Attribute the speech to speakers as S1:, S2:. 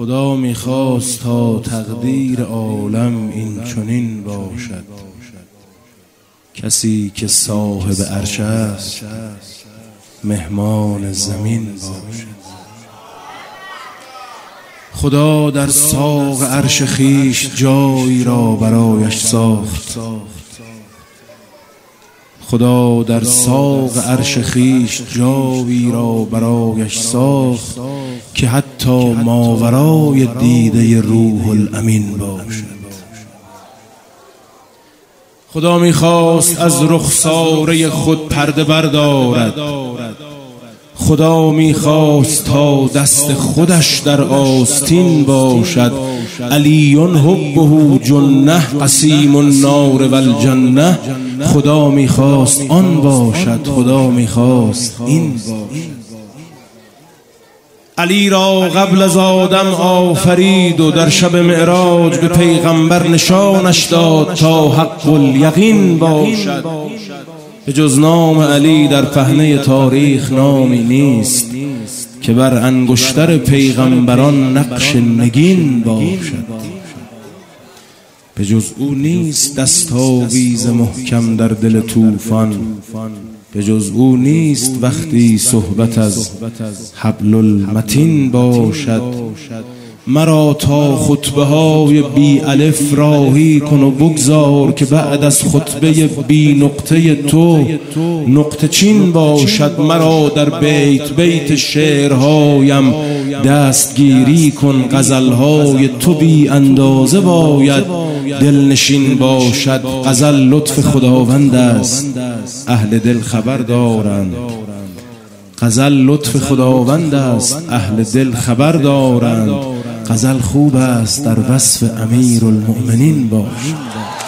S1: خدا میخواست تا تقدیر عالم این چنین باشد، کسی که صاحب عرش است مهمان زمین باشد. خدا در ساق عرش خویش جایی را برایش ساخت، خدا در ساق عرش خویش جایی را برایش ساخت که حتی ماورای دیده روح الامین باشد. خدا میخواست از رخساره خود پرده بردارد، خدا میخواست تا دست خودش در آستین باشد. علی حبه جنه قسیم النار و الجنه. خدا میخواست آن باشد، خدا میخواست این باشد. علی را قبل از آدم آفرید و در شب معراج به پیغمبر نشانش داد تا حق الیقین باشد. به جز نام علی در پهنه تاریخ نامی نیست که بر انگشتر پیغمبران نقش نگین باشد. به جز او نیست دستاویز محکم در دل طوفان، به جز او نیست وقتی صحبت از حبل المتین باشد. مرا تا خطبه های بی الف راهی کن و بگذار که بعد از خطبه بی نقطه تو نقطه چین باشد. مرا در بیت بیت شعرهایم دستگیری کن، غزلهای تو بی اندازه باید دلنشین باشد. غزل لطف خداوند است، اهل دل خبر دارند. غزل لطف خداوند است، اهل دل خبر دارند. غزل خوب است در وصف امیر المؤمنین باش.